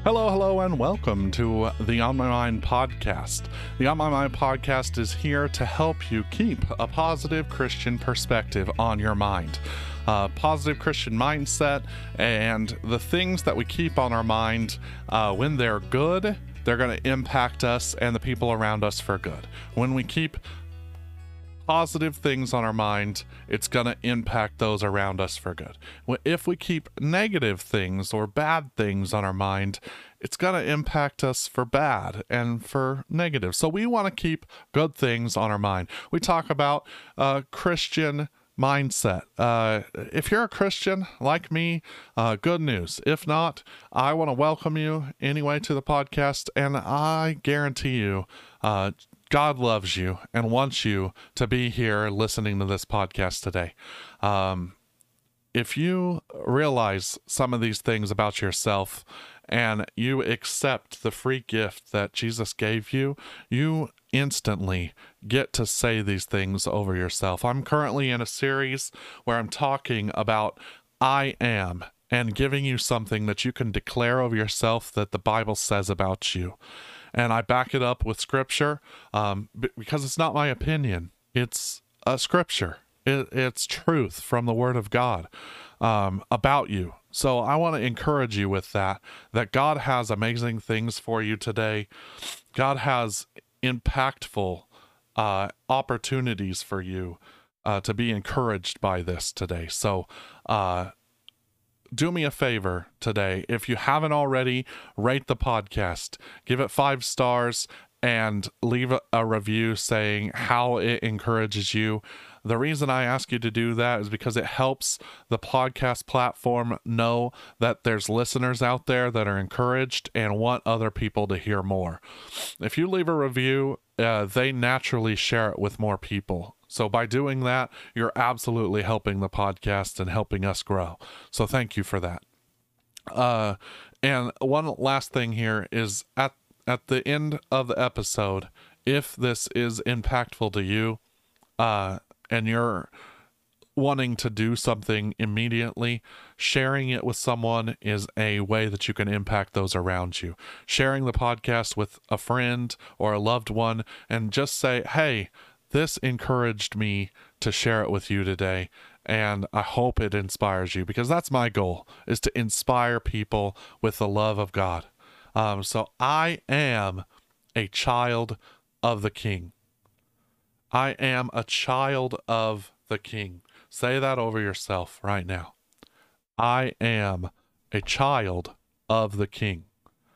Hello, hello, and welcome to the On My Mind podcast. The On My Mind podcast is here to help you keep a positive Christian perspective on your mind. Positive Christian mindset, and the things that we keep on our mind, when they're good, they're going to impact us and the people around us for good. When we keep positive things on our mind, it's going to impact those around us for good. If we keep negative things or bad things on our mind, it's going to impact us for bad and for negative. So we want to keep good things on our mind. We talk about Christian mindset. If you're a Christian like me, good news. If not, I want to welcome you anyway to the podcast, and I guarantee you, God loves you and wants you to be here listening to this podcast today. If you realize some of these things about yourself and you accept the free gift that Jesus gave you, you instantly get to say these things over yourself. I'm currently in a series where I'm talking about I am and giving you something that you can declare over yourself that the Bible says about you. And I back it up with scripture, because it's not my opinion. It's a scripture. It's truth from the Word of God about you. So I want to encourage you with that God has amazing things for you today. God has impactful opportunities for you to be encouraged by this today. So do me a favor today. If you haven't already, rate the podcast, give it 5 stars, and leave a review saying how it encourages you. The reason I ask you to do that is because it helps the podcast platform know that there's listeners out there that are encouraged and want other people to hear more. If you leave a review, they naturally share it with more people. So by doing that, you're absolutely helping the podcast and helping us grow. So thank you for that. And one last thing here is at the end of the episode, if this is impactful to you, and you're wanting to do something immediately, sharing it with someone is a way that you can impact those around you. Sharing the podcast with a friend or a loved one, and just say, hey, this encouraged me to share it with you today, and I hope it inspires you, because that's my goal, is to inspire people with the love of God. So I am a child of the King. I am a child of the King. Say that over yourself right now. I am a child of the King.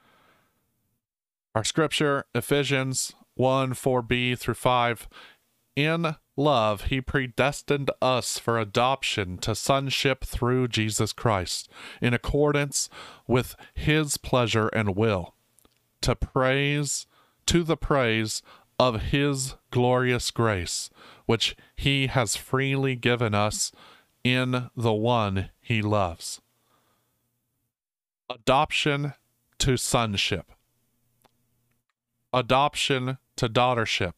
Our scripture, Ephesians 1:4b through 5. In love, he predestined us for adoption to sonship through Jesus Christ, in accordance with his pleasure and will, to the praise of his glorious grace, which he has freely given us in the one he loves. Adoption to sonship. Adoption to daughtership.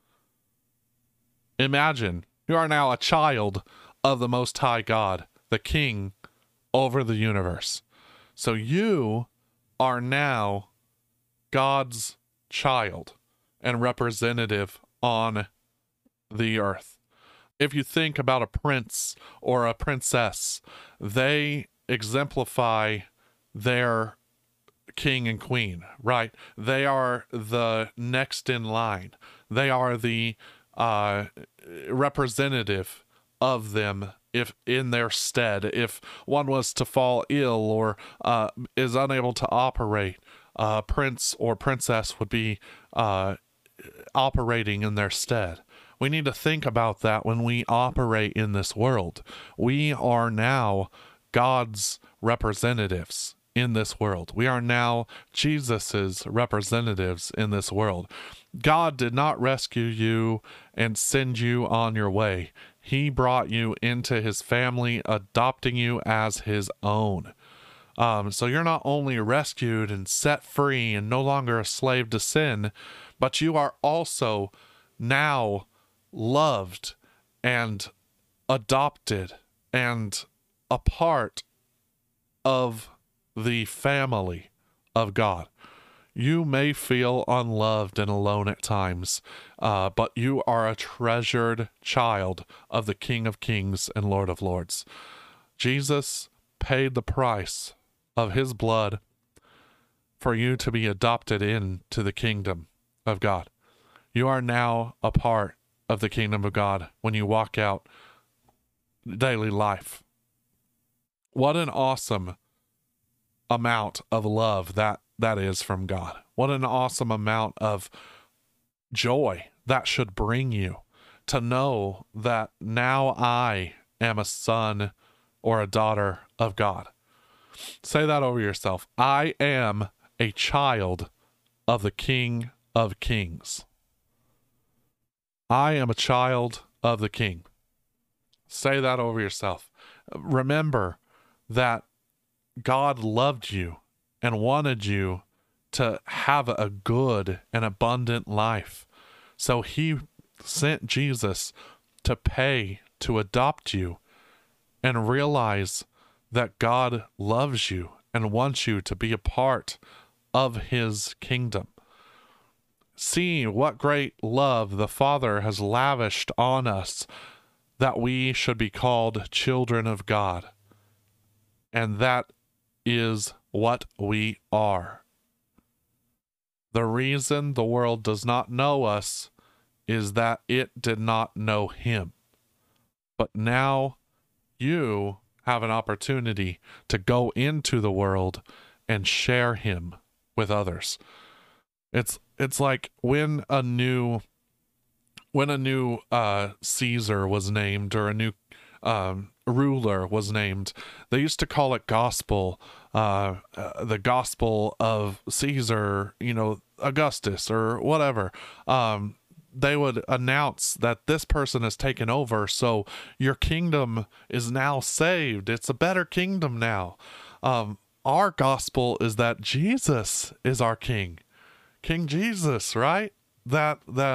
Imagine you are now a child of the Most High God, the King over the universe. So you are now God's child and representative on the earth. If you think about a prince or a princess, they exemplify their king and queen, right? They are the next in line. They are the representative of them if in their stead. If one was to fall ill or is unable to operate, prince or princess would be operating in their stead. We need to think about that when we operate in this world. We are now God's representatives in this world. We are now Jesus's representatives in this world. God did not rescue you and send you on your way. He brought you into his family, adopting you as his own. So you're not only rescued and set free and no longer a slave to sin, but you are also now loved and adopted and a part of the family of God. You may feel unloved and alone at times, but you are a treasured child of the King of Kings and Lord of Lords. Jesus paid the price of his blood for you to be adopted into the kingdom of God. You are now a part of the kingdom of God when you walk out daily life. What an awesome amount of love that is from God. What an awesome amount of joy that should bring you to know that now I am a son or a daughter of God. Say that over yourself. I am a child of the King of Kings. I am a child of the King. Say that over yourself. Remember that God loved you and wanted you to have a good and abundant life. So he sent Jesus to pay to adopt you, and realize that God loves you and wants you to be a part of his kingdom. See what great love the Father has lavished on us, that we should be called children of God. And that is what we are. The reason the world does not know us is that it did not know him. But now you have an opportunity to go into the world and share him with others. It's like when a new Caesar was named, or a new ruler was named, they used to call it gospel, the gospel of Caesar, Augustus or whatever. They would announce that this person has taken over, so your kingdom is now saved. It's a better kingdom now. Our gospel is that Jesus is our king. King Jesus, right? That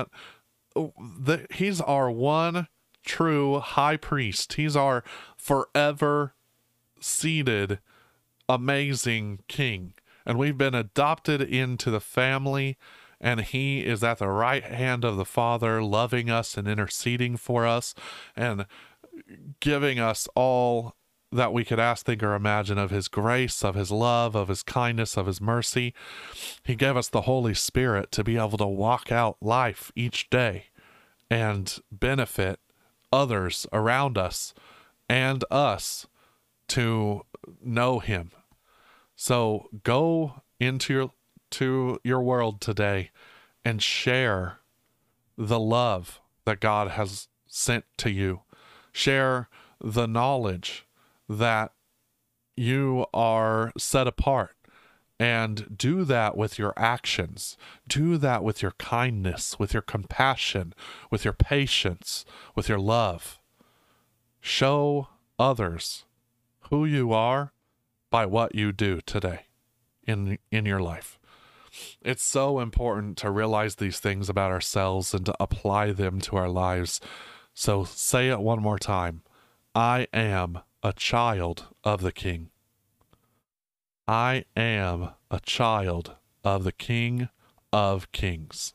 he's our one true high priest. He's our forever seated, amazing king. And we've been adopted into the family, and he is at the right hand of the Father, loving us and interceding for us and giving us all that we could ask, think, or imagine of his grace, of his love, of his kindness, of his mercy. He gave us the Holy Spirit to be able to walk out life each day and benefit others around us and us to know him. So go into your world today and share the love that God has sent to you. Share the knowledge that you are set apart, and do that with your actions. Do that with your kindness, with your compassion, with your patience, with your love. Show others who you are by what you do today in your life. It's so important to realize these things about ourselves and to apply them to our lives. So say it one more time. I am a child of the King. I am a child of the King of Kings.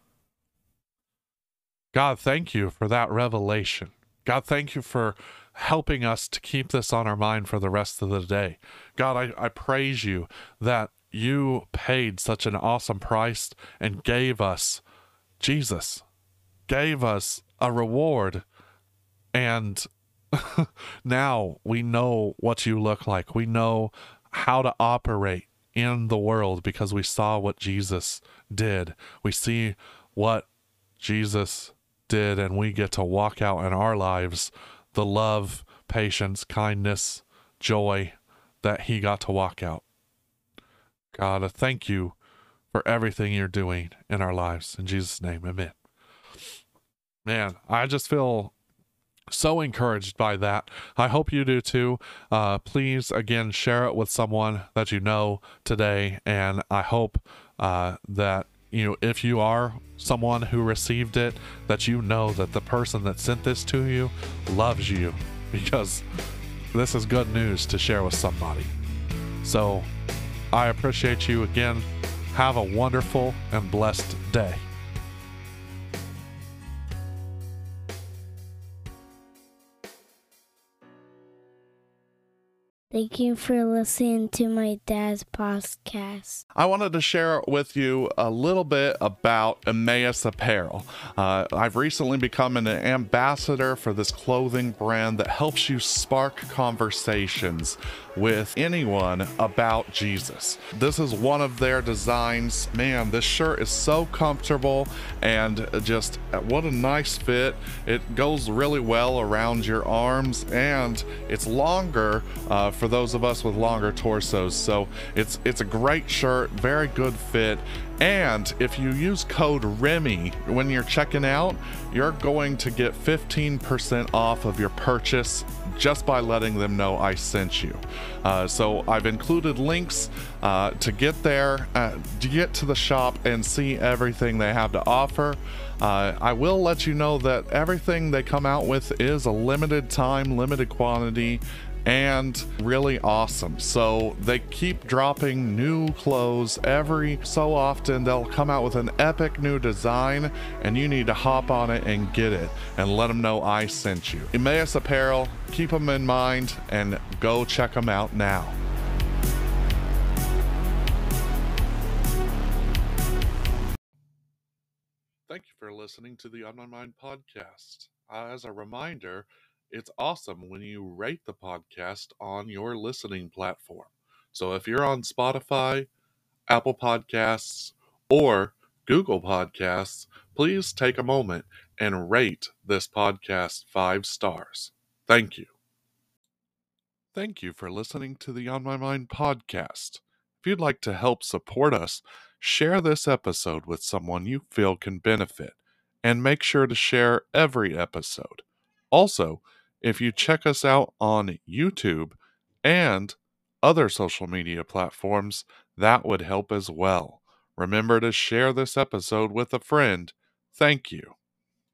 God, thank you for that revelation. God, thank you for helping us to keep this on our mind for the rest of the day. God, I praise you that you paid such an awesome price and gave us Jesus, gave us a reward, and now we know what you look like. We know how to operate in the world because we saw what Jesus did. We see what Jesus did, and we get to walk out in our lives the love, patience, kindness, joy that he got to walk out. God, I thank you for everything you're doing in our lives. In Jesus' name, amen. Man, I just feel so encouraged by that. I hope you do too. Please, again, share it with someone that you know today. And I hope that, if you are someone who received it, that you know that the person that sent this to you loves you, because this is good news to share with somebody. So I appreciate you again. Have a wonderful and blessed day. Thank you for listening to my dad's podcast. I wanted to share with you a little bit about Emmaus Apparel. I've recently become an ambassador for this clothing brand that helps you spark conversations with anyone about Jesus. This is one of their designs. Man, this shirt is so comfortable and just what a nice fit. It goes really well around your arms and it's longer for those of us with longer torsos. So it's a great shirt, very good fit. And if you use code REMY when you're checking out, you're going to get 15% off of your purchase just by letting them know I sent you. So I've included links to get there, to get to the shop and see everything they have to offer. I will let you know that everything they come out with is a limited time, limited quantity, and really awesome. So they keep dropping new clothes every so often. They'll come out with an epic new design and you need to hop on it and get it and let them know I sent you. Emmaus Apparel, keep them in mind and go check them out now. Thank you for listening to the On My Mind podcast. As a reminder, it's awesome when you rate the podcast on your listening platform. So if you're on Spotify, Apple Podcasts, or Google Podcasts, please take a moment and rate this podcast 5 stars. Thank you. Thank you for listening to the On My Mind podcast. If you'd like to help support us, share this episode with someone you feel can benefit, and make sure to share every episode. Also, if you check us out on YouTube and other social media platforms, that would help as well. Remember to share this episode with a friend. Thank you.